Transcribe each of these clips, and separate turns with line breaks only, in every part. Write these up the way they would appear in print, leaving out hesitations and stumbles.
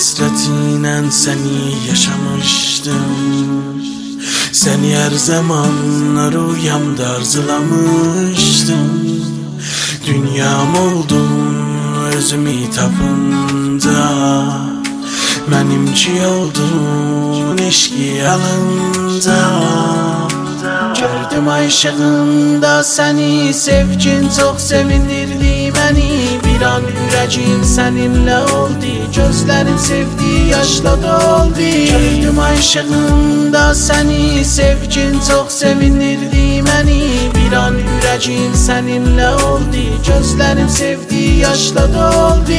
Hasretiyle seni yaşamıştım. Seni her zaman rüyamda arzulamıştım. Dünyam oldun özümü tapınca, mənimki oldun eşki alınca. Gördüm aşığında seni, sevgin çok sevindirdi beni. Bir an ürəcim seninle oldu, gözlerim sevdi yaşla doldu. Gördüm aşığında seni, sevgin çok sevindirdi beni. Bir an ürəcim seninle oldu, gözlerim sevdi yaşla doldu.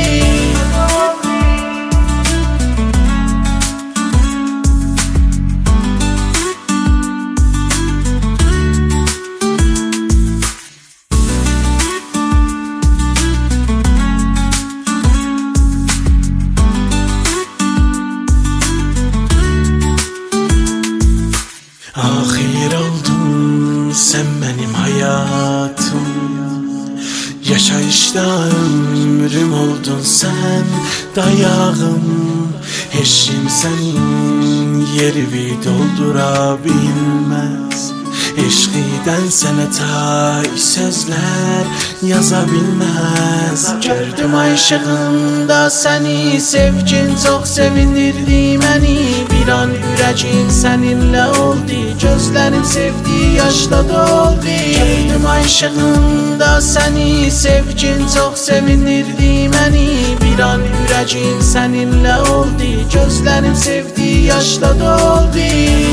Ahir oldun sen benim hayatım, yaşayışta ömrüm oldun sen dayağım. Eşim senin yerini doldurabilmez, eşkiden sənətə sözler yazabilmez. Gördüm aşığında seni, sevgin çok sevindirdi beni. Bir an ürəcim seninle oldu, gözlerim sevdi yaşla doldu. Gördüm aşığında seni, sevgin çok sevindirdi beni. Bir an ürəcim seninle oldu, gözlerim sevdi yaşla doldu.